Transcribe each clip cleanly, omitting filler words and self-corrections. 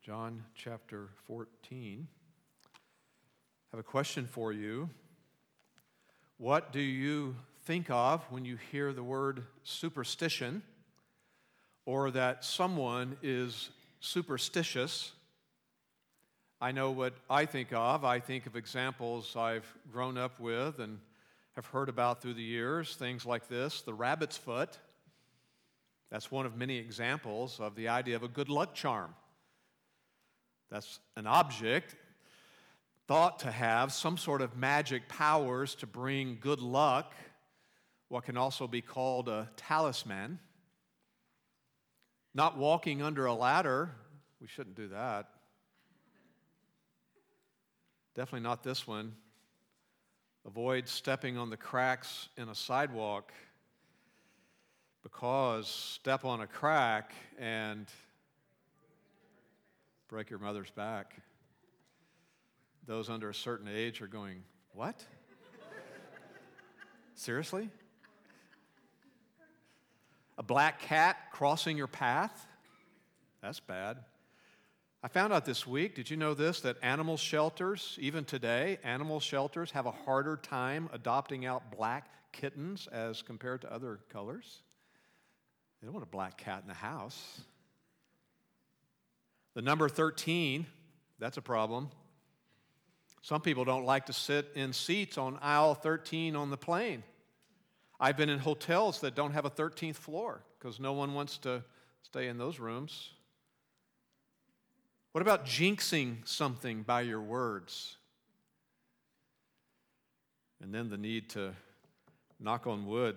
John chapter 14. I have a question for you. What do you think of when you hear the word superstition, or that someone is superstitious? I know what I think of. I think of examples I've grown up with and have heard about through the years, things like this, the rabbit's foot. That's one of many examples of the idea of a good luck charm. That's an object thought to have some sort of magic powers to bring good luck, what can also be called a talisman. Not walking under a ladder, we shouldn't do that. Definitely not this one. Avoid stepping on the cracks in a sidewalk, because step on a crack and break your mother's back. Those under a certain age are going, what? Seriously? A black cat crossing your path? That's bad. I found out this week, did you know this, that animal shelters, even today, animal shelters have a harder time adopting out black kittens as compared to other colors? They don't want a black cat in the house. The number 13, that's a problem. Some people don't like to sit in seats on aisle 13 on the plane. I've been in hotels that don't have a 13th floor because no one wants to stay in those rooms. What about jinxing something by your words? And then the need to knock on wood.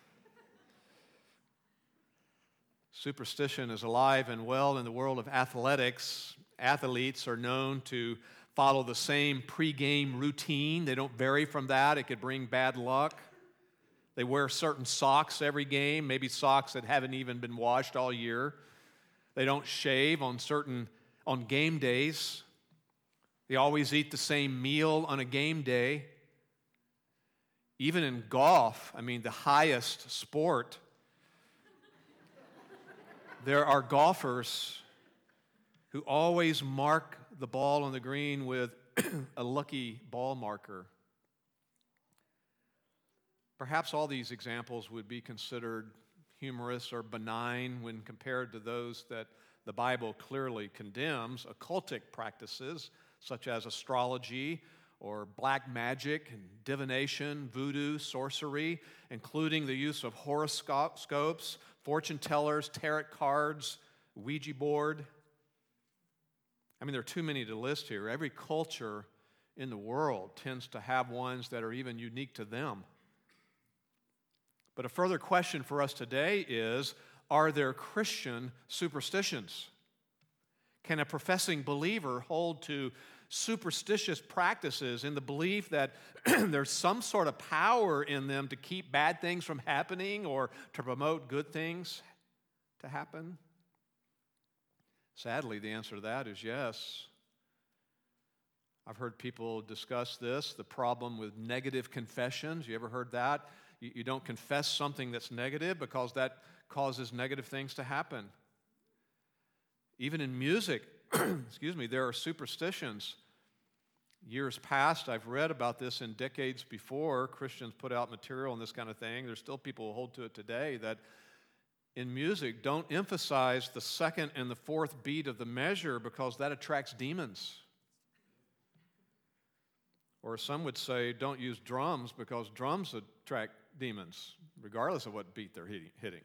Superstition is alive and well in the world of athletics. Athletes are known to follow the same pregame routine. They don't vary from that. It could bring bad luck. They wear certain socks every game, maybe socks that haven't even been washed all year. They don't shave on game days. They always eat the same meal on a game day. Even in golf, the highest sport, there are golfers who always mark the ball on the green with a lucky ball marker. Perhaps all these examples would be considered humorous or benign when compared to those that the Bible clearly condemns, occultic practices such as astrology or black magic and divination, voodoo, sorcery, including the use of horoscopes, fortune tellers, tarot cards, Ouija board. There are too many to list here. Every culture in the world tends to have ones that are even unique to them. But a further question for us today is, are there Christian superstitions? Can a professing believer hold to superstitious practices in the belief that there's some sort of power in them to keep bad things from happening or to promote good things to happen? Sadly, the answer to that is yes. I've heard people discuss this, the problem with negative confessions. You ever heard that? You don't confess something that's negative because that causes negative things to happen. Even in music, there are superstitions. Years past, I've read about this in decades before Christians put out material on this kind of thing. There's still people who hold to it today that in music, don't emphasize the second and the fourth beat of the measure because that attracts demons. Or some would say, don't use drums because drums attract demons, regardless of what beat they're hitting.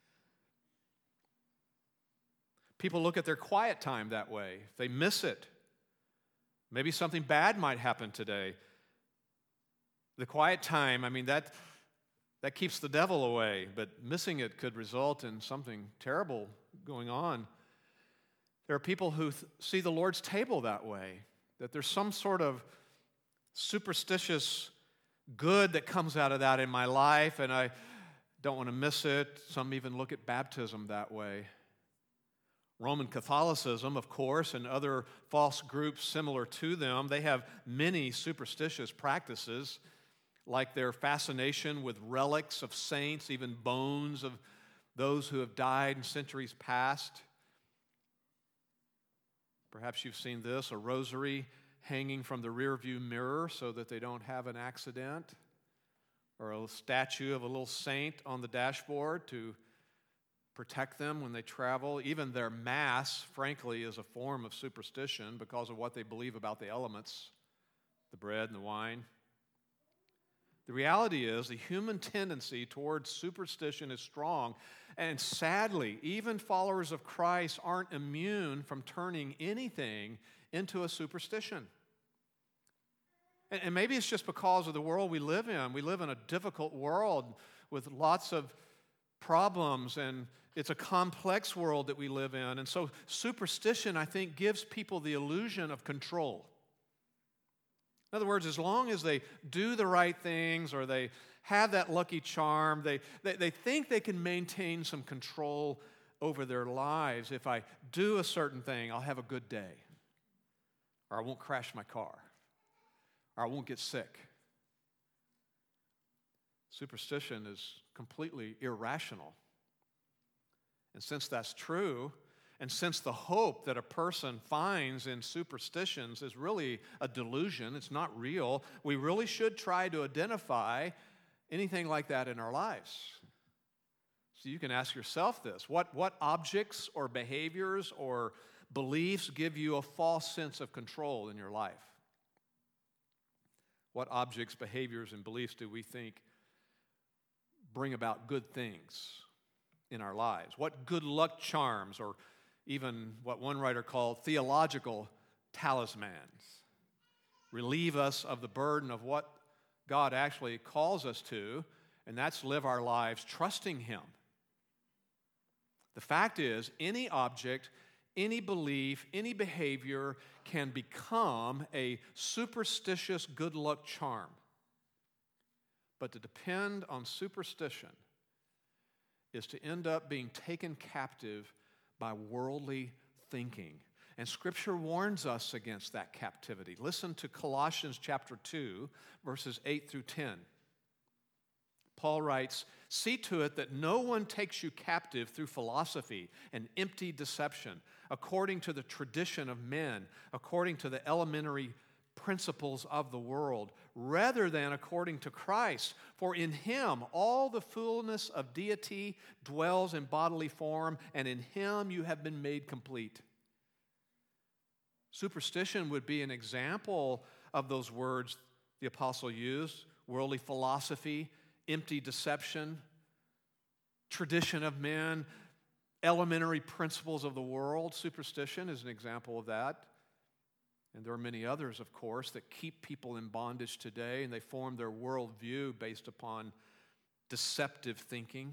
People look at their quiet time that way. If they miss it, maybe something bad might happen today. The quiet time, that keeps the devil away, but missing it could result in something terrible going on. There are people who see the Lord's table that way, that there's some sort of superstitious good that comes out of that in my life, and I don't want to miss it. Some even look at baptism that way. Roman Catholicism, of course, and other false groups similar to them, they have many superstitious practices, like their fascination with relics of saints, even bones of those who have died in centuries past. Perhaps you've seen this, a rosary hanging from the rearview mirror so that they don't have an accident, or a statue of a little saint on the dashboard to protect them when they travel. Even their Mass, frankly, is a form of superstition because of what they believe about the elements, the bread and the wine. The reality is the human tendency towards superstition is strong, and sadly, even followers of Christ aren't immune from turning anything into a superstition. And maybe it's just because of the world we live in. We live in a difficult world with lots of problems, and it's a complex world that we live in. And so superstition, I think, gives people the illusion of control. In other words, as long as they do the right things or they have that lucky charm, they think they can maintain some control over their lives. If I do a certain thing, I'll have a good day, or I won't crash my car, or I won't get sick. Superstition is completely irrational. And since that's true, and since the hope that a person finds in superstitions is really a delusion, it's not real, we really should try to identify anything like that in our lives. So you can ask yourself this: what objects or behaviors or beliefs give you a false sense of control in your life? What objects, behaviors, and beliefs do we think bring about good things in our lives? What good luck charms, or even what one writer called theological talismans, relieve us of the burden of what God actually calls us to, and that's live our lives trusting Him? The fact is, any object, any belief, any behavior can become a superstitious good luck charm. But to depend on superstition is to end up being taken captive by worldly thinking. And Scripture warns us against that captivity. Listen to Colossians chapter 2, verses 8 through 10. Paul writes, "See to it that no one takes you captive through philosophy and empty deception, according to the tradition of men, according to the elementary principles of the world, rather than according to Christ. For in Him all the fullness of deity dwells in bodily form, and in Him you have been made complete." Superstition would be an example of those words the apostle used: worldly philosophy, empty deception, tradition of men, elementary principles of the world. Superstition is an example of that. And there are many others, of course, that keep people in bondage today, and they form their worldview based upon deceptive thinking.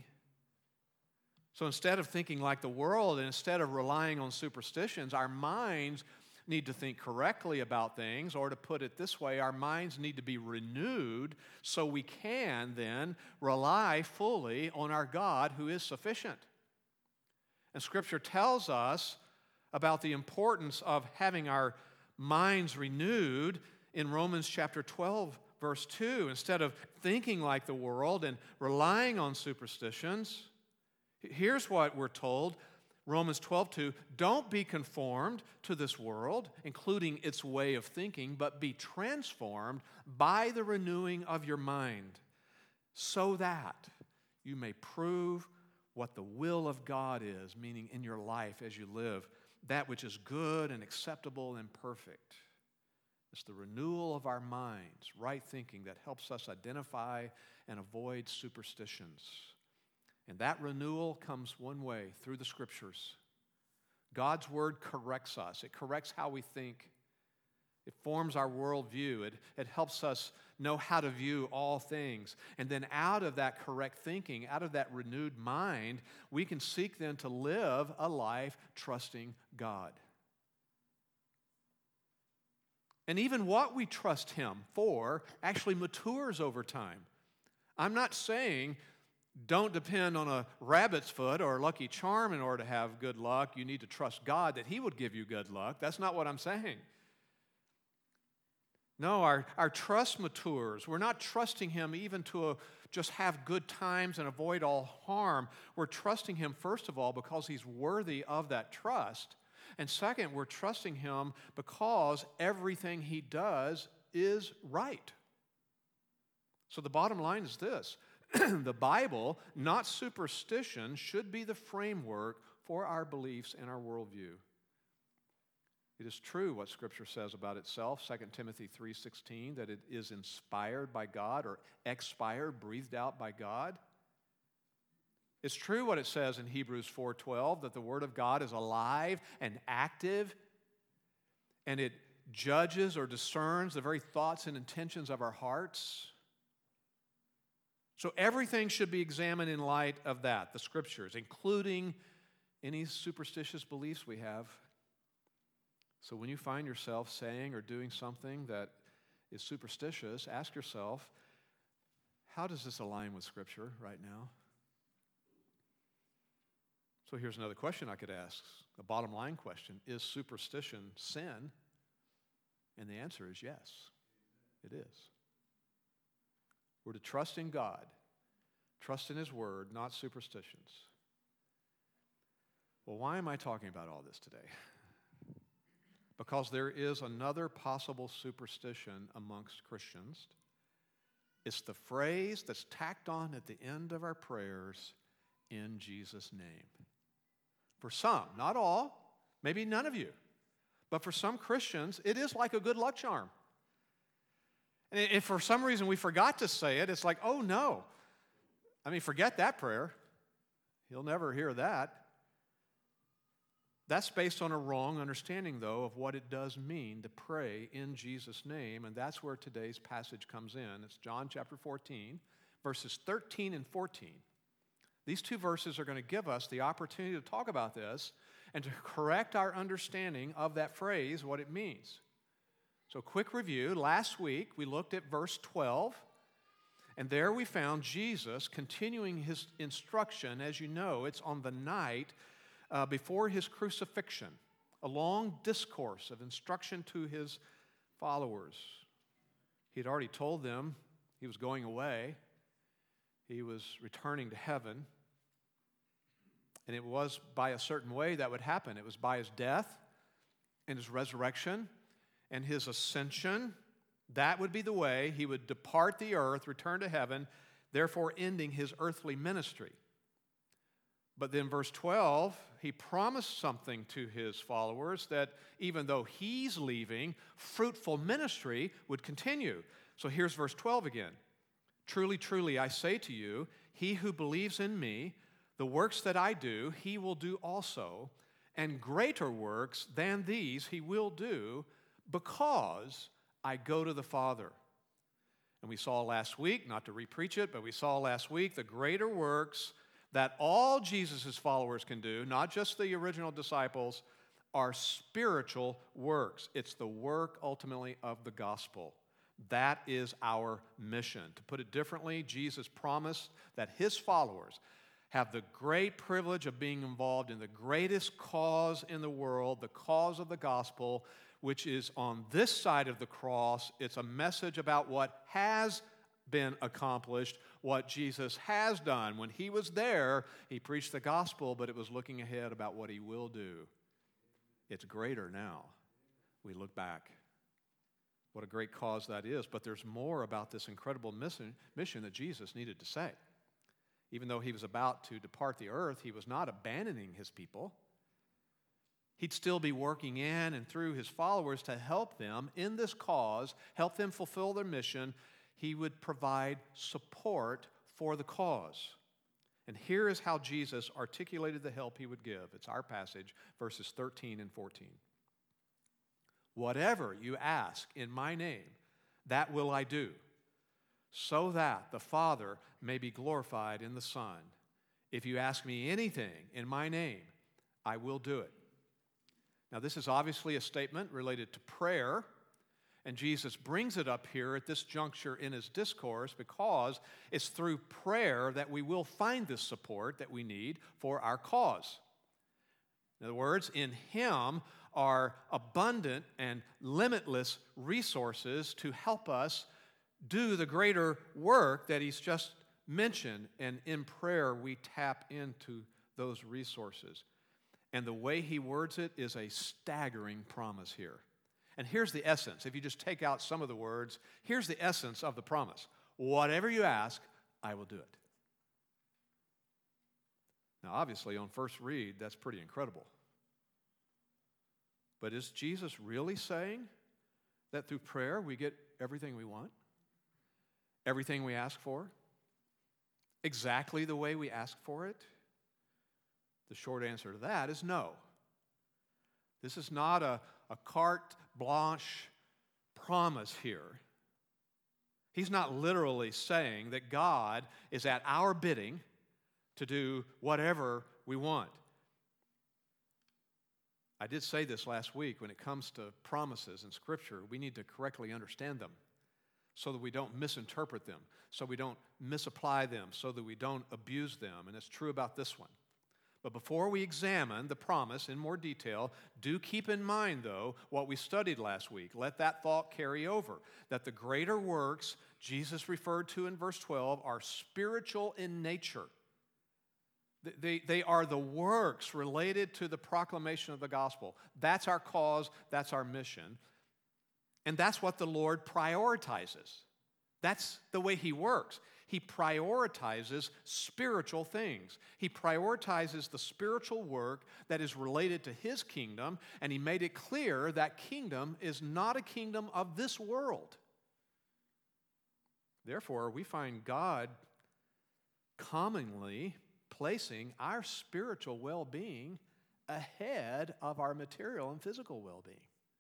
So instead of thinking like the world, and instead of relying on superstitions, our minds need to think correctly about things, or to put it this way, our minds need to be renewed so we can then rely fully on our God who is sufficient. And Scripture tells us about the importance of having our minds renewed in Romans chapter 12, verse 2. Instead of thinking like the world and relying on superstitions, here's what we're told. Romans 12:2, "Don't be conformed to this world, including its way of thinking, but be transformed by the renewing of your mind, so that you may prove what the will of God is," meaning in your life as you live, that which is good and acceptable and perfect. It's the renewal of our minds, right thinking, that helps us identify and avoid superstitions. And that renewal comes one way, through the Scriptures. God's Word corrects us. It corrects how we think. It forms our worldview. It helps us know how to view all things. And then out of that correct thinking, out of that renewed mind, we can seek then to live a life trusting God. And even what we trust Him for actually matures over time. I'm not saying don't depend on a rabbit's foot or a lucky charm in order to have good luck. You need to trust God that He would give you good luck. That's not what I'm saying. No, our trust matures. We're not trusting Him even to just have good times and avoid all harm. We're trusting Him, first of all, because He's worthy of that trust. And second, we're trusting Him because everything He does is right. So the bottom line is this. The Bible, not superstition, should be the framework for our beliefs and our worldview. It is true what Scripture says about itself, 2 Timothy 3:16, that it is inspired by God or expired, breathed out by God. It's true what it says in Hebrews 4:12, that the Word of God is alive and active, and it judges or discerns the very thoughts and intentions of our hearts. So everything should be examined in light of that, the Scriptures, including any superstitious beliefs we have. So when you find yourself saying or doing something that is superstitious, ask yourself, how does this align with Scripture right now? So here's another question I could ask, a bottom line question. Is superstition sin? And the answer is yes, it is. We're to trust in God, trust in His Word, not superstitions. Well, why am I talking about all this today? Because there is another possible superstition amongst Christians. It's the phrase that's tacked on at the end of our prayers, in Jesus' name. For some, not all, maybe none of you, but for some Christians, it is like a good luck charm. And if for some reason we forgot to say it, it's like, oh no. I mean, forget that prayer. He'll never hear that. That's based on a wrong understanding, though, of what it does mean to pray in Jesus' name, and that's where today's passage comes in. It's John chapter 14, verses 13 and 14. These two verses are going to give us the opportunity to talk about this and to correct our understanding of that phrase, what it means. So, quick review. Last week, we looked at verse 12, and there we found Jesus continuing His instruction. As you know, it's on the night before His crucifixion, a long discourse of instruction to His followers. He had already told them He was going away. He was returning to heaven. And it was by a certain way that would happen. It was by His death and His resurrection and His ascension. That would be the way He would depart the earth, return to heaven, therefore ending His earthly ministry. But then verse 12, He promised something to His followers, that even though He's leaving, fruitful ministry would continue. So here's verse 12 again. Truly, truly, I say to you, he who believes in me, the works that I do, he will do also, and greater works than these he will do, because I go to the Father. And we saw last week, not to repreach it, but we saw last week the greater works that all Jesus' followers can do, not just the original disciples, are spiritual works. It's the work, ultimately, of the gospel. That is our mission. To put it differently, Jesus promised that His followers have the great privilege of being involved in the greatest cause in the world, the cause of the gospel, which is on this side of the cross. It's a message about what has been accomplished, what Jesus has done. When He was there, He preached the gospel, but it was looking ahead about what He will do. It's greater now. We look back. What a great cause that is. But there's more about this incredible mission that Jesus needed to say. Even though He was about to depart the earth, He was not abandoning His people. He'd still be working in and through His followers to help them in this cause, help them fulfill their mission. He would provide support for the cause. And here is how Jesus articulated the help He would give. It's our passage, verses 13 and 14. Whatever you ask in my name, that will I do, so that the Father may be glorified in the Son. If you ask me anything in my name, I will do it. Now, this is obviously a statement related to prayer, and Jesus brings it up here at this juncture in His discourse because it's through prayer that we will find this support that we need for our cause. In other words, in Him are abundant and limitless resources to help us do the greater work that He's just mentioned, and in prayer we tap into those resources. And the way he words it is a staggering promise here. And here's the essence. If you just take out some of the words, here's the essence of the promise. Whatever you ask, I will do it. Now, obviously, on first read, that's pretty incredible. But is Jesus really saying that through prayer we get everything we want? Everything we ask for? Exactly the way we ask for it? The short answer to that is no. This is not a carte blanche promise here. He's not literally saying that God is at our bidding to do whatever we want. I did say this last week. When it comes to promises in Scripture, we need to correctly understand them so that we don't misinterpret them, so we don't misapply them, so that we don't abuse them. And it's true about this one. But before we examine the promise in more detail, do keep in mind, though, what we studied last week. Let that thought carry over, that the greater works Jesus referred to in verse 12 are spiritual in nature. They are the works related to the proclamation of the gospel. That's our cause, that's our mission. And that's what the Lord prioritizes. That's the way He works. He prioritizes spiritual things. He prioritizes the spiritual work that is related to His kingdom, and He made it clear that kingdom is not a kingdom of this world. Therefore, we find God commonly placing our spiritual well-being ahead of our material and physical well-being.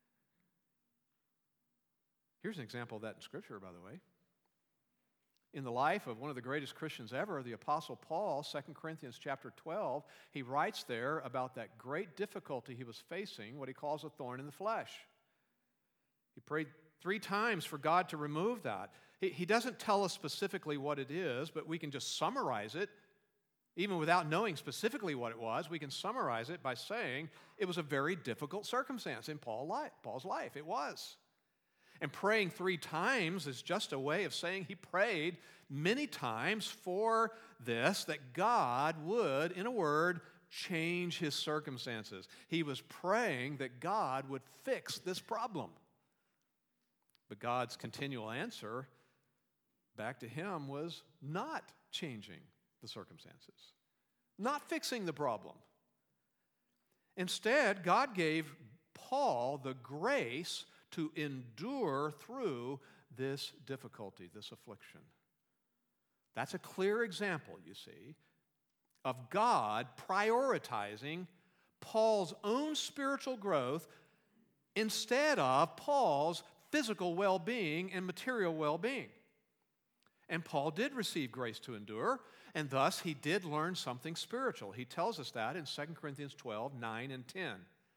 Here's an example of that in Scripture, by the way. In the life of one of the greatest Christians ever, the Apostle Paul, 2 Corinthians chapter 12, he writes there about that great difficulty he was facing, what he calls a thorn in the flesh. He prayed 3 times for God to remove that. He doesn't tell us specifically what it is, but we can just summarize it. Even without knowing specifically what it was, we can summarize it by saying it was a very difficult circumstance in Paul's life. It was. And praying 3 times is just a way of saying he prayed many times for this, that God would, in a word, change his circumstances. He was praying that God would fix this problem. But God's continual answer back to him was not changing the circumstances, not fixing the problem. Instead, God gave Paul the grace to endure through this difficulty, this affliction. That's a clear example, you see, of God prioritizing Paul's own spiritual growth instead of Paul's physical well-being and material well-being. And Paul did receive grace to endure, and thus he did learn something spiritual. He tells us that in 2 Corinthians 12, 9 and 10.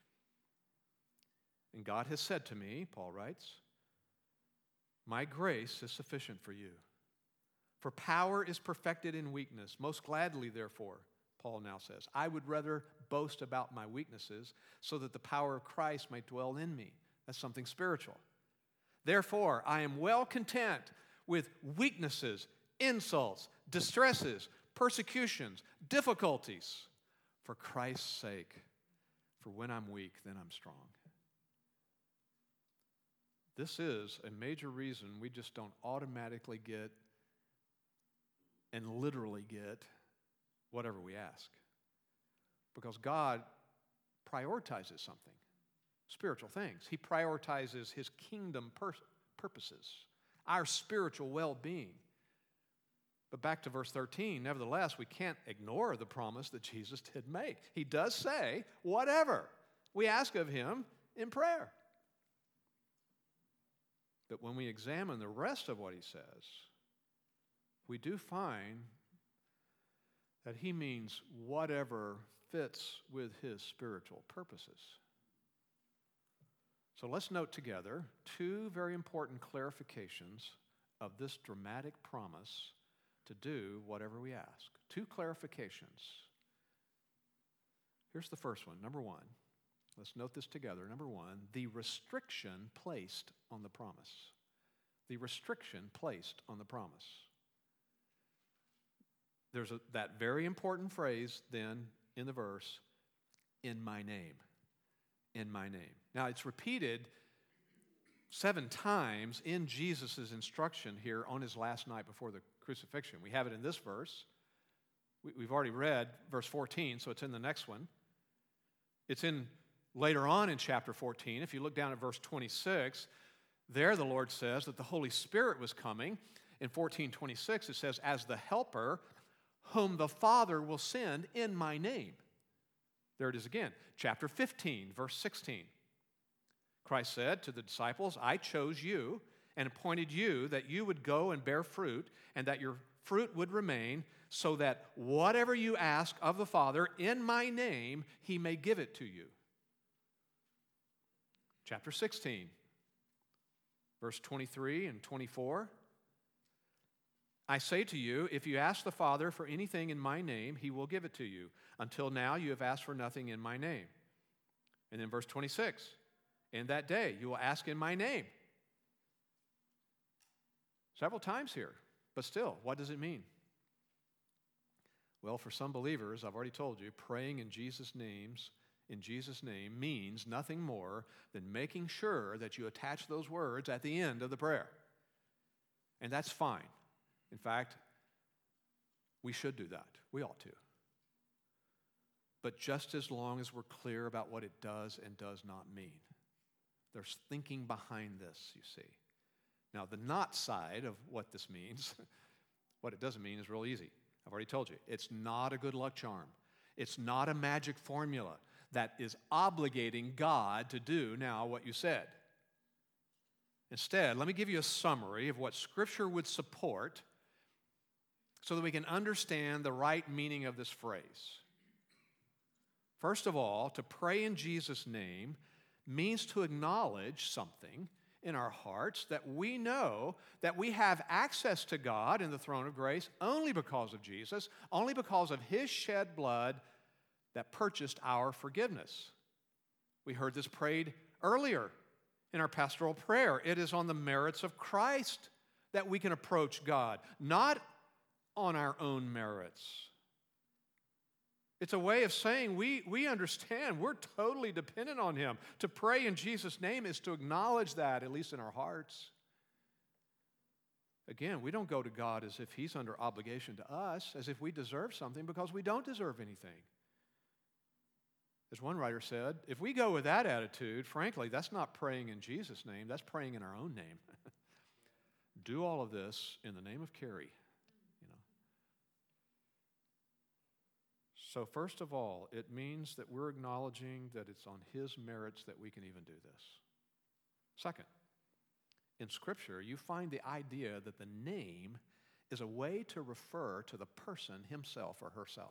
And God has said to me, Paul writes, "My grace is sufficient for you, for power is perfected in weakness. Most gladly, therefore," Paul now says, "I would rather boast about my weaknesses so that the power of Christ may dwell in me." That's something spiritual. "Therefore, I am well content with weaknesses, insults, distresses, persecutions, difficulties, for Christ's sake. For when I'm weak, then I'm strong." This is a major reason we just don't automatically get and literally get whatever we ask. Because God prioritizes something, spiritual things. He prioritizes His kingdom purposes, our spiritual well-being. But back to verse 13, nevertheless, we can't ignore the promise that Jesus did make. He does say, whatever we ask of Him in prayer. But when we examine the rest of what He says, we do find that He means whatever fits with His spiritual purposes. So let's note together 2 very important clarifications of this dramatic promise to do whatever we ask. 2 clarifications. Here's the first one. Number 1. Let's note this together. Number 1, the restriction placed on the promise. The restriction placed on the promise. There's that very important phrase then in the verse, in my name. In my name. Now, it's repeated 7 times in Jesus' instruction here on his last night before the crucifixion. We have it in this verse. We've already read verse 14, so it's in the next one. It's in later on in chapter 14. If you look down at verse 26, there the Lord says that the Holy Spirit was coming. In 14:26, it says, as the helper whom the Father will send in my name. There it is again. Chapter 15, verse 16. Christ said to the disciples, I chose you and appointed you that you would go and bear fruit, and that your fruit would remain, so that whatever you ask of the Father in my name, he may give it to you. Chapter 16, verse 23 and 24. I say to you, if you ask the Father for anything in my name, he will give it to you. Until now, you have asked for nothing in my name. And then verse 26, in that day, you will ask in my name. Several times here, but still, what does it mean? Well, for some believers, I've already told you, praying in Jesus' name means nothing more than making sure that you attach those words at the end of the prayer. And that's fine. In fact, we should do that. We ought to. But just as long as we're clear about what it does and does not mean. There's thinking behind this, you see. Now, the not side of what this means, what it doesn't mean is real easy. I've already told you. It's not a good luck charm. It's not a magic formula that is obligating God to do now what you said. Instead, let me give you a summary of what Scripture would support so that we can understand the right meaning of this phrase. First of all, to pray in Jesus' name means to acknowledge something in our hearts that we know that we have access to God in the throne of grace only because of Jesus, only because of his shed blood that purchased our forgiveness. We heard this prayed earlier in our pastoral prayer. It is on the merits of Christ that we can approach God, not on our own merits. It's a way of saying we understand we're totally dependent on him. To pray in Jesus' name is to acknowledge that, at least in our hearts. Again, we don't go to God as if he's under obligation to us, as if we deserve something, because we don't deserve anything. As one writer said, if we go with that attitude, frankly, that's not praying in Jesus' name, that's praying in our own name. Do all of this in the name of Carrie. So first of all, it means that we're acknowledging that it's on his merits that we can even do this. Second, in Scripture, you find the idea that the name is a way to refer to the person himself or herself.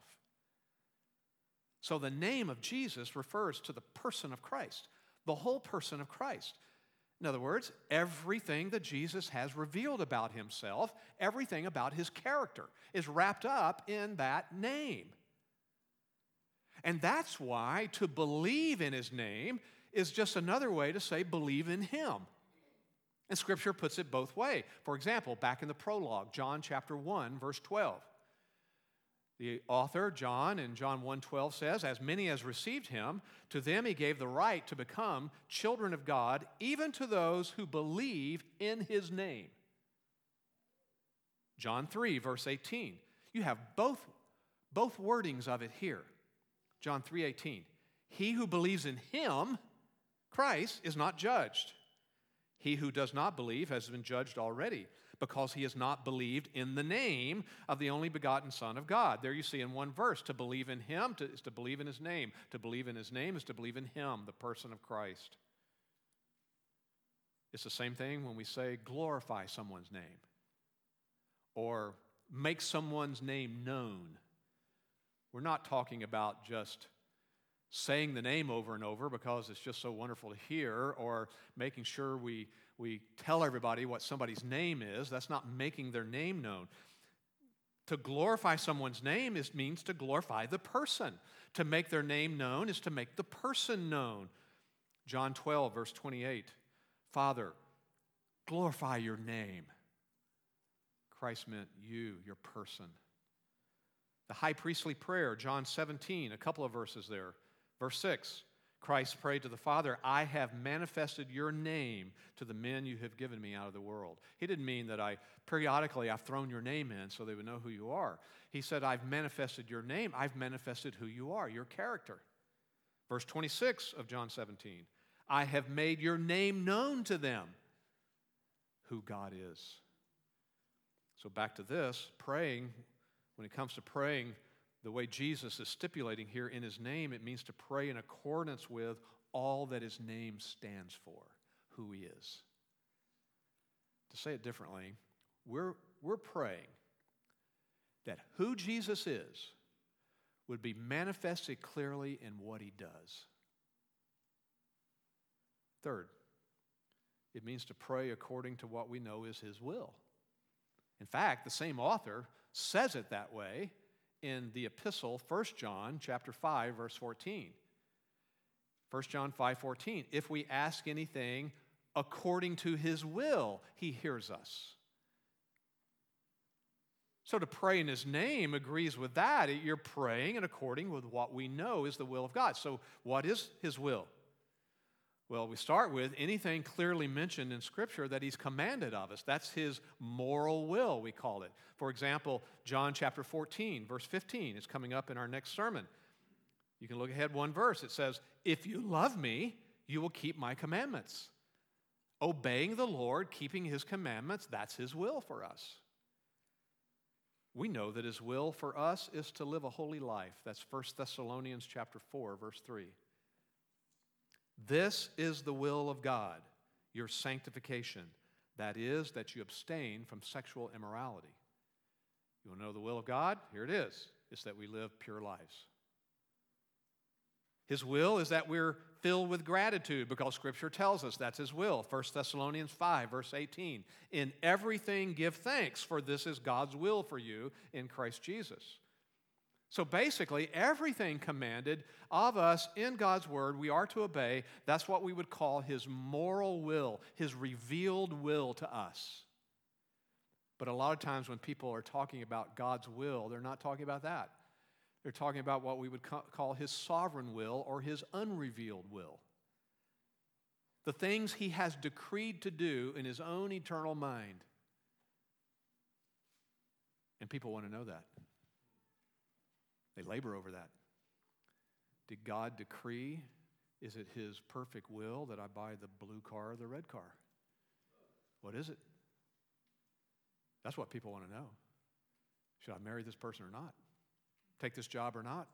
So the name of Jesus refers to the person of Christ, the whole person of Christ. In other words, everything that Jesus has revealed about himself, everything about his character is wrapped up in that name. And that's why to believe in his name is just another way to say believe in him. And Scripture puts it both ways. For example, back in the prologue, John chapter 1, verse 12. The author, John, in John 1:12 says, as many as received him, to them he gave the right to become children of God, even to those who believe in his name. John 3, verse 18. You have both wordings of it here. John 3:18. He who believes in him, Christ, is not judged. He who does not believe has been judged already, because he has not believed in the name of the only begotten Son of God. There you see in one verse, to believe in him is to believe in his name. To believe in his name is to believe in him, the person of Christ. It's the same thing when we say glorify someone's name or make someone's name known. We're not talking about just saying the name over and over because it's just so wonderful to hear, or making sure we tell everybody what somebody's name is. That's not making their name known. To glorify someone's name means to glorify the person. To make their name known is to make the person known. John 12, verse 28. Father, glorify your name. Christ meant you, your person. The high priestly prayer, John 17, a couple of verses there. Verse 6, Christ prayed to the Father, I have manifested your name to the men you have given me out of the world. He didn't mean that periodically I've thrown your name in so they would know who you are. He said, I've manifested your name. I've manifested who you are, your character. Verse 26 of John 17, I have made your name known to them, who God is. So back to this, praying, when it comes to praying, the way Jesus is stipulating here in his name, it means to pray in accordance with all that his name stands for, who he is. To say it differently, we're praying that who Jesus is would be manifested clearly in what he does. Third, it means to pray according to what we know is his will. In fact, the same author says it that way in the epistle, 1 John chapter 5, verse 14. 1 John 5:14, if we ask anything according to his will, he hears us. So to pray in his name agrees with that. You're praying and according with what we know is the will of God. So what is his will? Well, we start with anything clearly mentioned in Scripture that he's commanded of us. That's his moral will, we call it. For example, John chapter 14, verse 15 is coming up in our next sermon. You can look ahead one verse. It says, if you love me, you will keep my commandments. Obeying the Lord, keeping his commandments, that's his will for us. We know that his will for us is to live a holy life. That's 1 Thessalonians chapter 4, verse 3. This is the will of God, your sanctification. That is, that you abstain from sexual immorality. You want to know the will of God? Here it is. It's that we live pure lives. His will is that we're filled with gratitude because Scripture tells us that's his will. 1 Thessalonians 5, verse 18. In everything give thanks, for this is God's will for you in Christ Jesus. So basically, everything commanded of us in God's Word we are to obey. That's what we would call his moral will, his revealed will to us. But a lot of times when people are talking about God's will, they're not talking about that. They're talking about what we would call his sovereign will or his unrevealed will. The things he has decreed to do in his own eternal mind. And people want to know that. They labor over that. Did God decree? Is it his perfect will that I buy the blue car or the red car? What is it? That's what people want to know. Should I marry this person or not? Take this job or not?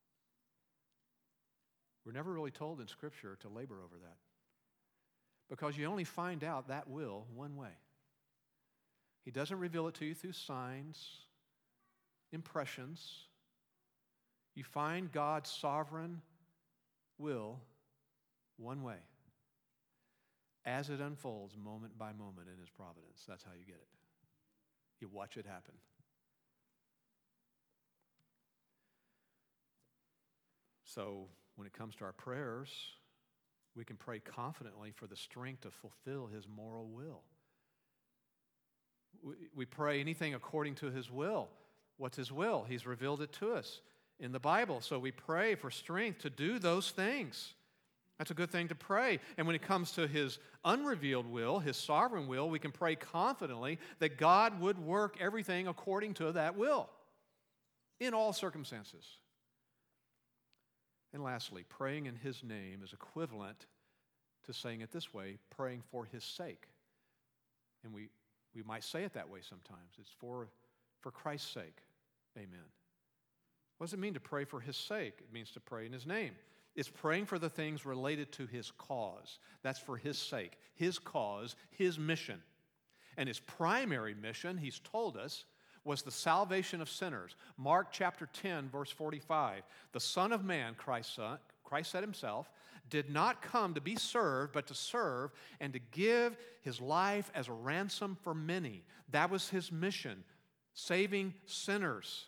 We're never really told in Scripture to labor over that. Because you only find out that will one way. He doesn't reveal it to you through signs, impressions. You find God's sovereign will one way. As it unfolds moment by moment in his providence. That's how you get it. You watch it happen. So when it comes to our prayers, we can pray confidently for the strength to fulfill his moral will. We pray anything according to his will. What's his will? He's revealed it to us in the Bible. So we pray for strength to do those things. That's a good thing to pray. And when it comes to his unrevealed will, his sovereign will, we can pray confidently that God would work everything according to that will in all circumstances. And lastly, praying in his name is equivalent to saying it this way, praying for his sake. And we might say it that way sometimes. It's for Christ's sake. Amen. What does it mean to pray for his sake? It means to pray in his name. It's praying for the things related to his cause. That's for his sake, his cause, his mission. And his primary mission, he's told us, was the salvation of sinners. Mark chapter 10, verse 45. The Son of Man, Christ said himself, did not come to be served, but to serve and to give his life as a ransom for many. That was his mission, saving sinners.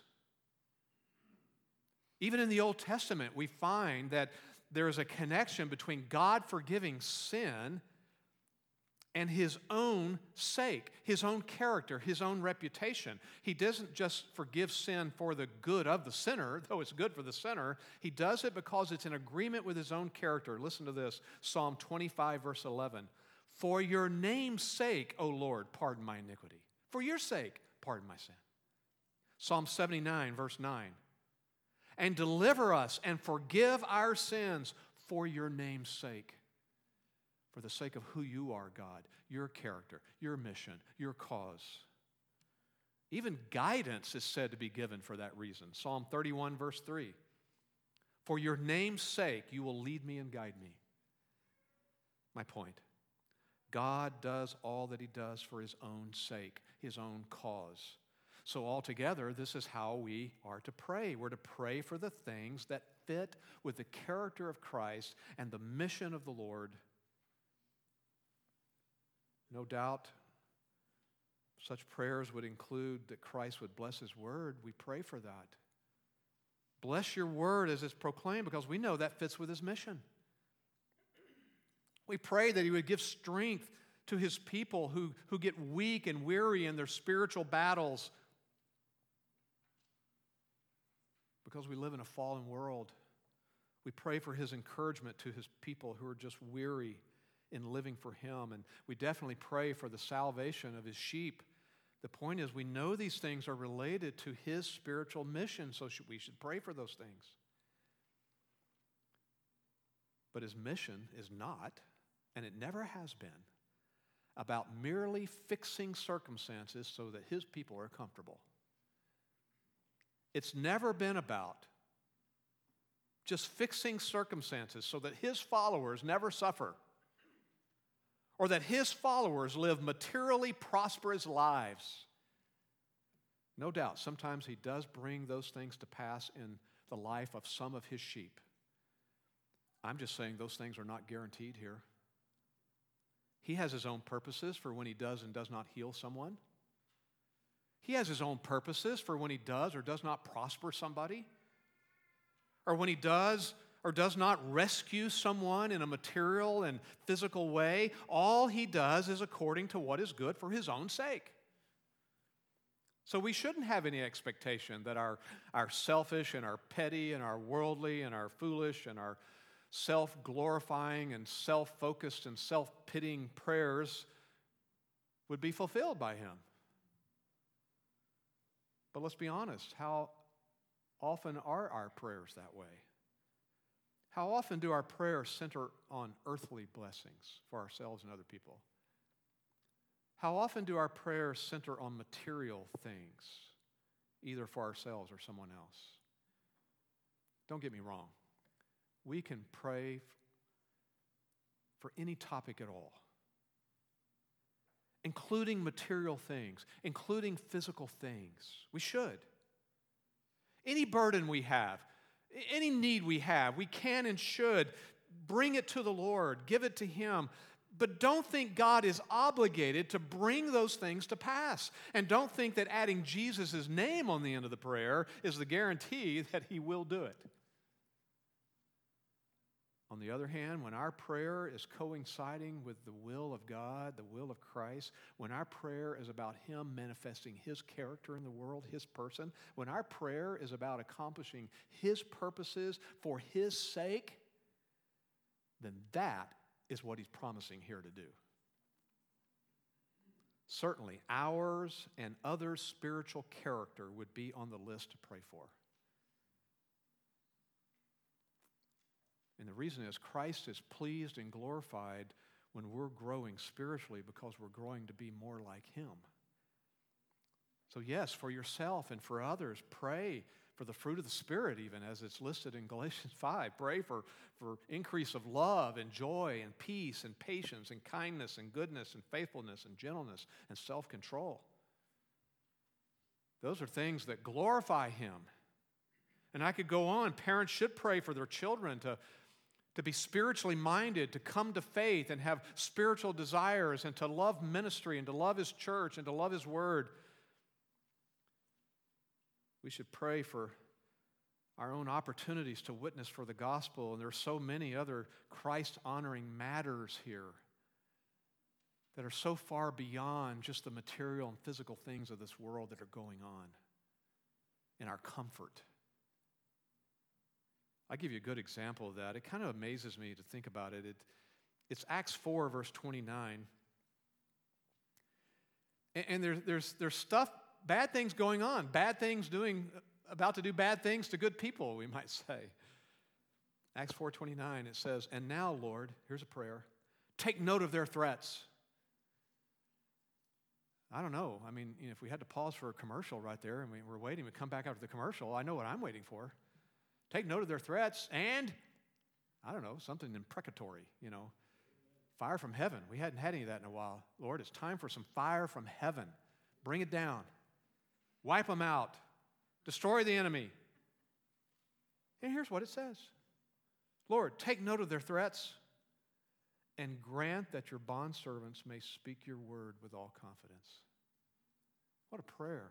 Even in the Old Testament, we find that there is a connection between God forgiving sin and his own sake, his own character, his own reputation. He doesn't just forgive sin for the good of the sinner, though it's good for the sinner. He does it because it's in agreement with his own character. Listen to this, Psalm 25, verse 11. For your name's sake, O Lord, pardon my iniquity. For your sake, pardon my sin. Psalm 79, verse 9. And deliver us and forgive our sins for your name's sake. For the sake of who you are, God, your character, your mission, your cause. Even guidance is said to be given for that reason. Psalm 31, verse 3. For your name's sake, you will lead me and guide me. My point. God does all that he does for his own sake, his own cause. So altogether, this is how we are to pray. We're to pray for the things that fit with the character of Christ and the mission of the Lord. No doubt, such prayers would include that Christ would bless his word. We pray for that. Bless your word as it's proclaimed, because we know that fits with his mission. We pray that he would give strength to his people who get weak and weary in their spiritual battles, because we live in a fallen world. We pray for his encouragement to his people who are just weary in living for him. And we definitely pray for the salvation of his sheep. The point is, we know these things are related to his spiritual mission, so we should pray for those things. But his mission is not, and it never has been, about merely fixing circumstances so that his people are comfortable. It's never been about just fixing circumstances so that his followers never suffer, or that his followers live materially prosperous lives. No doubt, sometimes he does bring those things to pass in the life of some of his sheep. I'm just saying those things are not guaranteed here. He has his own purposes for when he does and does not heal someone. He has his own purposes for when he does or does not prosper somebody, or when he does or does not rescue someone in a material and physical way. All he does is according to what is good for his own sake. So we shouldn't have any expectation that our selfish and our petty and our worldly and our foolish and our self-glorifying and self-focused and self-pitying prayers would be fulfilled by him. But let's be honest, how often are our prayers that way? How often do our prayers center on earthly blessings for ourselves and other people? How often do our prayers center on material things, either for ourselves or someone else? Don't get me wrong. We can pray for any topic at all, including material things, including physical things. We should. Any burden we have, any need we have, we can and should bring it to the Lord, give it to him. But don't think God is obligated to bring those things to pass. And don't think that adding Jesus' name on the end of the prayer is the guarantee that he will do it. On the other hand, when our prayer is coinciding with the will of God, the will of Christ, when our prayer is about him manifesting his character in the world, his person, when our prayer is about accomplishing his purposes for his sake, then that is what he's promising here to do. Certainly, ours and others' spiritual character would be on the list to pray for. And the reason is Christ is pleased and glorified when we're growing spiritually, because we're growing to be more like him. So yes, for yourself and for others, pray for the fruit of the Spirit, even as it's listed in Galatians 5. Pray for increase of love and joy and peace and patience and kindness and goodness and faithfulness and gentleness and self-control. Those are things that glorify him. And I could go on. Parents should pray for their children to be spiritually minded, to come to faith and have spiritual desires, and to love ministry and to love his church and to love his word. We should pray for our own opportunities to witness for the gospel, and there are so many other Christ-honoring matters here that are so far beyond just the material and physical things of this world that are going on in our comfort. I'll give you a good example of that. It kind of amazes me to think about it. It's Acts 4, verse 29. And there's stuff, bad things going on, bad things about to do bad things to good people, we might say. Acts 4:29, it says, "And now, Lord," here's a prayer, "take note of their threats." I don't know. I mean, if we had to pause for a commercial right there and we're waiting, we come back after the commercial, I know what I'm waiting for. Take note of their threats and, I don't know, something imprecatory, fire from heaven. We hadn't had any of that in a while. Lord, it's time for some fire from heaven. Bring it down. Wipe them out. Destroy the enemy. And here's what it says. Lord, take note of their threats and grant that your bondservants may speak your word with all confidence. What a prayer.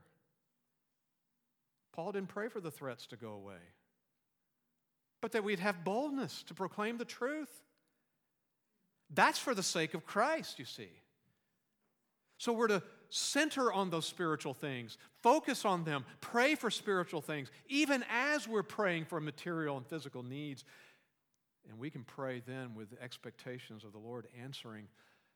Paul didn't pray for the threats to go away, but that we'd have boldness to proclaim the truth. That's for the sake of Christ, you see. So we're to center on those spiritual things, focus on them, pray for spiritual things, even as we're praying for material and physical needs. And we can pray then with expectations of the Lord answering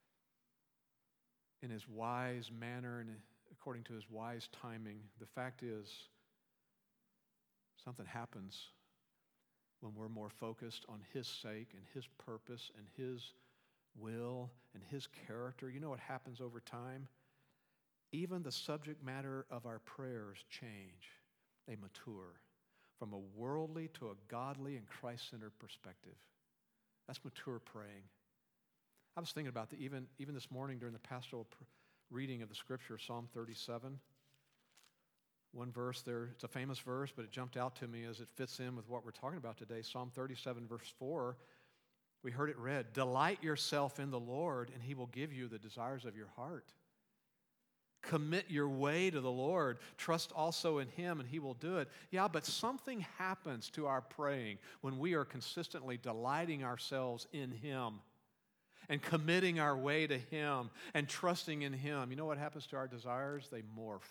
in His wise manner and according to His wise timing. The fact is, something happens when we're more focused on His sake and His purpose and His will and His character. You know what happens over time? Even the subject matter of our prayers change. They mature from a worldly to a godly and Christ-centered perspective. That's mature praying. I was thinking about that even this morning during the pastoral reading of the scripture, Psalm 37. One verse there, it's a famous verse, but it jumped out to me as it fits in with what we're talking about today. Psalm 37, verse 4, we heard it read, "Delight yourself in the Lord, and He will give you the desires of your heart." Commit your way to the Lord. Trust also in Him, and He will do it. Yeah, but something happens to our praying when we are consistently delighting ourselves in Him and committing our way to Him and trusting in Him. You know what happens to our desires? They morph.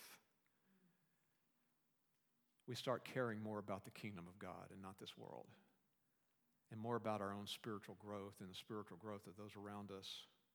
We start caring more about the kingdom of God and not this world, and more about our own spiritual growth and the spiritual growth of those around us.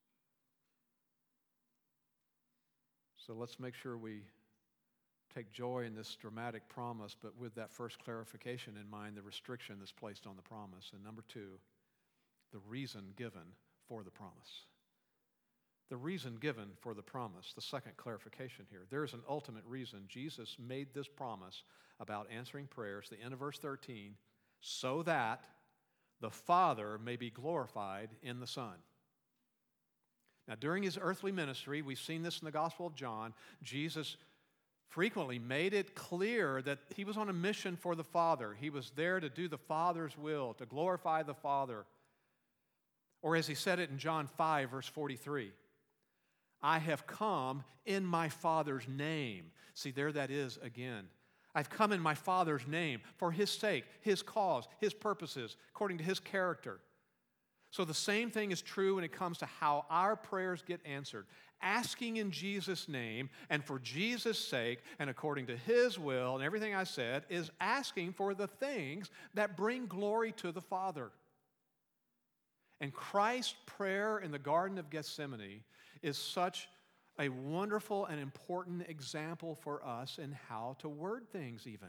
So let's make sure we take joy in this dramatic promise, but with that first clarification in mind, the restriction that's placed on the promise. And number two, the reason given for the promise. The reason given for the promise, the second clarification here. There is an ultimate reason Jesus made this promise about answering prayers, the end of verse 13, so that the Father may be glorified in the Son. Now, during His earthly ministry, we've seen this in the Gospel of John, Jesus frequently made it clear that He was on a mission for the Father. He was there to do the Father's will, to glorify the Father. Or as He said it in John 5, verse 43, "I have come in my Father's name." See, there that is again. I've come in my Father's name for His sake, His cause, His purposes, according to His character. So the same thing is true when it comes to how our prayers get answered. Asking in Jesus' name and for Jesus' sake and according to His will and everything I said is asking for the things that bring glory to the Father. And Christ's prayer in the Garden of Gethsemane is such a wonderful and important example for us in how to word things even.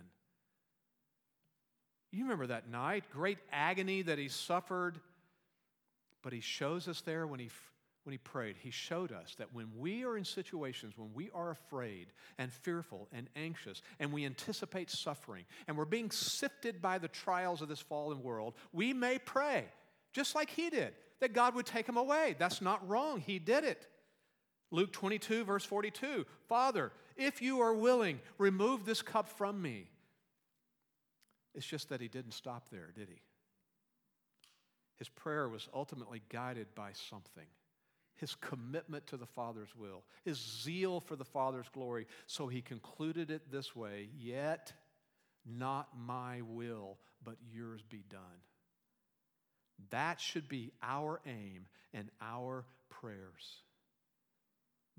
You remember that night, great agony that He suffered. But He shows us there when he prayed, He showed us that when we are in situations when we are afraid and fearful and anxious and we anticipate suffering and we're being sifted by the trials of this fallen world, we may pray, just like He did, that God would take them away. That's not wrong. He did it. Luke 22, verse 42, "Father, if you are willing, remove this cup from me." It's just that He didn't stop there, did He? His prayer was ultimately guided by something. His commitment to the Father's will, His zeal for the Father's glory. So He concluded it this way, "Yet not my will, but yours be done." That should be our aim and our prayers.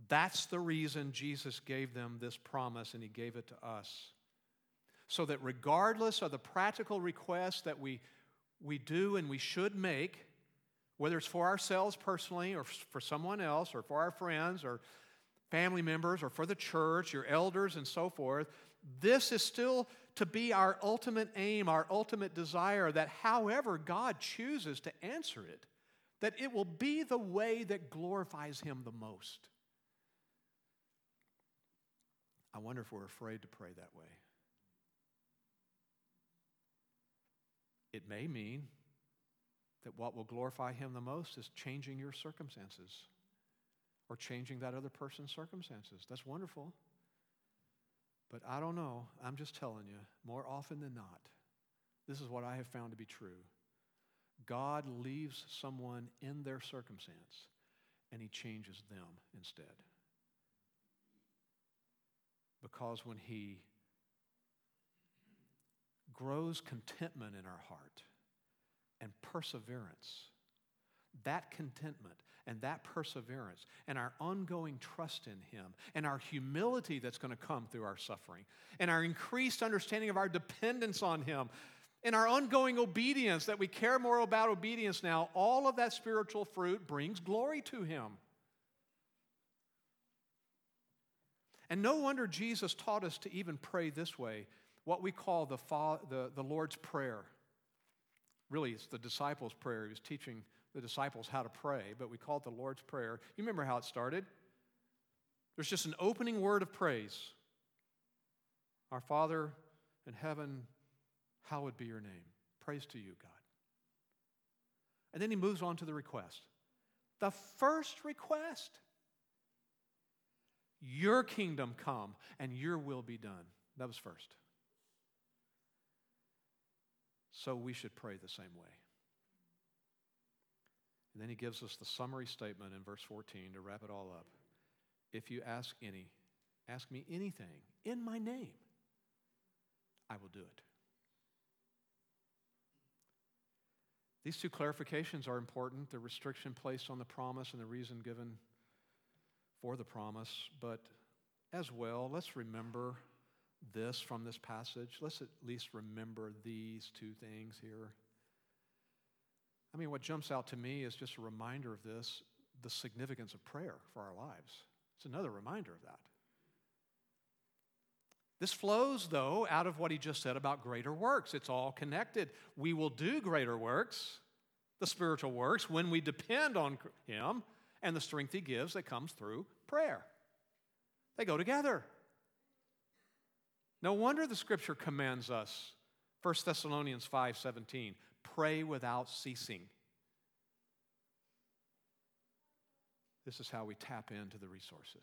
That's the reason Jesus gave them this promise, and he gave it to us. So that regardless of the practical requests that we do and we should make, whether it's for ourselves personally or for someone else or for our friends or family members or for the church, your elders and so forth, this is still to be our ultimate aim, our ultimate desire, that however God chooses to answer it, that it will be the way that glorifies him the most. I wonder if we're afraid to pray that way. It may mean that what will glorify him the most is changing your circumstances or changing that other person's circumstances. That's wonderful. But I don't know. I'm just telling you, more often than not, this is what I have found to be true. God leaves someone in their circumstance and he changes them instead. Because when he grows contentment in our heart and perseverance, that contentment and that perseverance and our ongoing trust in him and our humility that's going to come through our suffering and our increased understanding of our dependence on him and our ongoing obedience, that we care more about obedience now, all of that spiritual fruit brings glory to him. And no wonder Jesus taught us to even pray this way, what we call the Lord's Prayer. Really, it's the disciples' prayer. He was teaching the disciples how to pray, but we call it the Lord's Prayer. You remember how it started? There's just an opening word of praise. Our Father in heaven, hallowed be your name. Praise to you, God. And then he moves on to the request. The first request: your kingdom come and your will be done. That was first. So we should pray the same way. And then he gives us the summary statement in verse 14 to wrap it all up. If you ask me anything in my name, I will do it. These two clarifications are important, the restriction placed on the promise and the reason given for the promise. But as well, let's remember this from this passage. Let's at least remember these two things here. I mean, what jumps out to me is just a reminder of this, the significance of prayer for our lives. It's another reminder of that. This flows, though, out of what he just said about greater works. It's all connected. We will do greater works, the spiritual works, when we depend on him and the strength he gives that comes through prayer. They go together. No wonder the Scripture commands us, 1 Thessalonians 5:17, pray without ceasing. This is how we tap into the resources.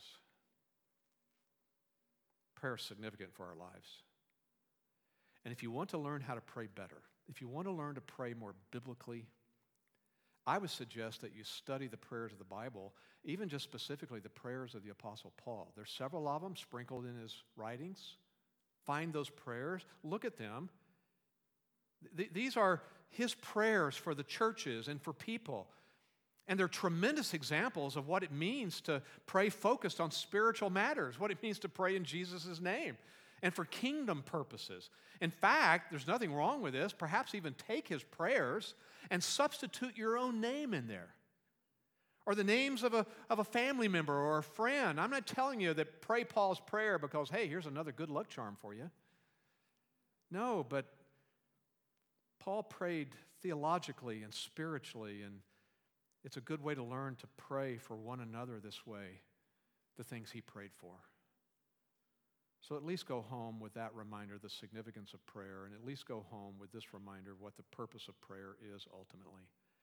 Prayer is significant for our lives. And if you want to learn how to pray better, if you want to learn to pray more biblically, I would suggest that you study the prayers of the Bible, even just specifically the prayers of the Apostle Paul. There's several of them sprinkled in his writings. Find those prayers, look at them. These are his prayers for the churches and for people. And they're tremendous examples of what it means to pray focused on spiritual matters, what it means to pray in Jesus' name and for kingdom purposes. In fact, there's nothing wrong with this. Perhaps even take his prayers and substitute your own name in there, or the names of a family member or a friend. I'm not telling you that pray Paul's prayer because, hey, here's another good luck charm for you. No, but Paul prayed theologically and spiritually, and it's a good way to learn to pray for one another this way, the things he prayed for. So at least go home with that reminder, the significance of prayer, and at least go home with this reminder of what the purpose of prayer is ultimately.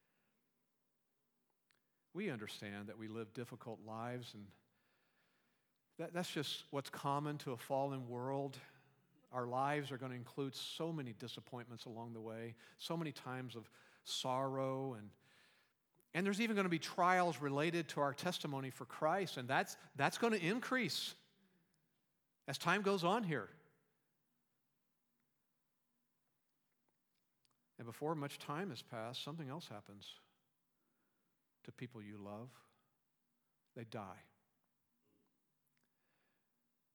We understand that we live difficult lives, and that's just what's common to a fallen world. Our lives are going to include so many disappointments along the way, so many times of sorrow, and there's even going to be trials related to our testimony for Christ, and that's going to increase as time goes on here. And before much time has passed, something else happens to people you love. They die.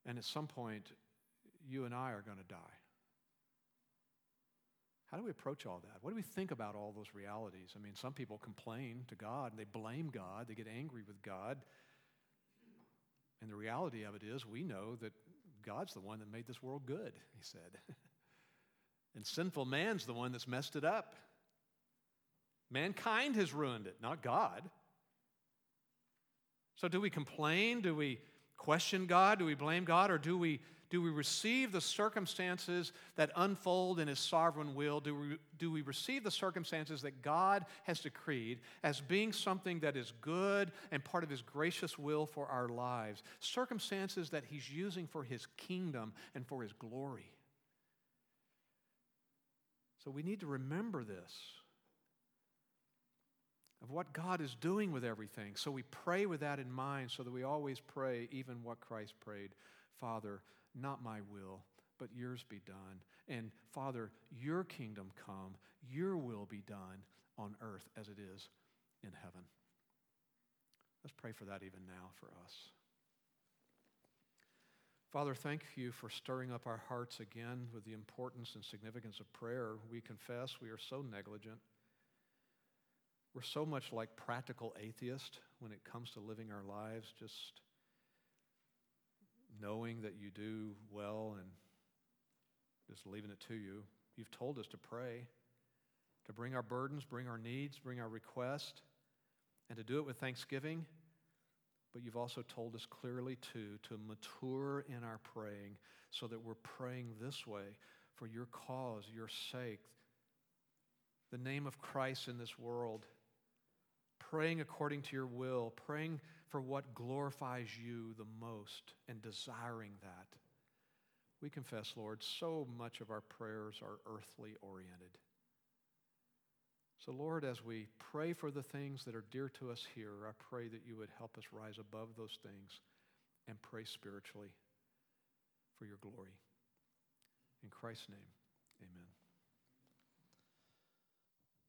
And at some point, you and I are going to die. How do we approach all that? What do we think about all those realities? I mean, some people complain to God, and they blame God, they get angry with God. And the reality of it is, we know that God's the one that made this world good, he said. And sinful man's the one that's messed it up. Mankind has ruined it, not God. So do we complain? Do we question God? Do we blame God? Or do we receive the circumstances that unfold in His sovereign will? Do we receive the circumstances that God has decreed as being something that is good and part of His gracious will for our lives? Circumstances that He's using for His kingdom and for His glory. So we need to remember this, of what God is doing with everything. So we pray with that in mind, so that we always pray even what Christ prayed. Father, not my will, but yours be done. And Father, your kingdom come, your will be done on earth as it is in heaven. Let's pray for that even now for us. Father, thank you for stirring up our hearts again with the importance and significance of prayer. We confess we are so negligent. We're so much like practical atheists when it comes to living our lives, just knowing that you do well and just leaving it to you. You've told us to pray, to bring our burdens, bring our needs, bring our requests, and to do it with thanksgiving. But you've also told us clearly, too, to mature in our praying so that we're praying this way for your cause, your sake, the name of Christ in this world, praying according to your will, praying for what glorifies you the most and desiring that. We confess, Lord, so much of our prayers are earthly oriented. So, Lord, as we pray for the things that are dear to us here, I pray that you would help us rise above those things and pray spiritually for your glory. In Christ's name, amen.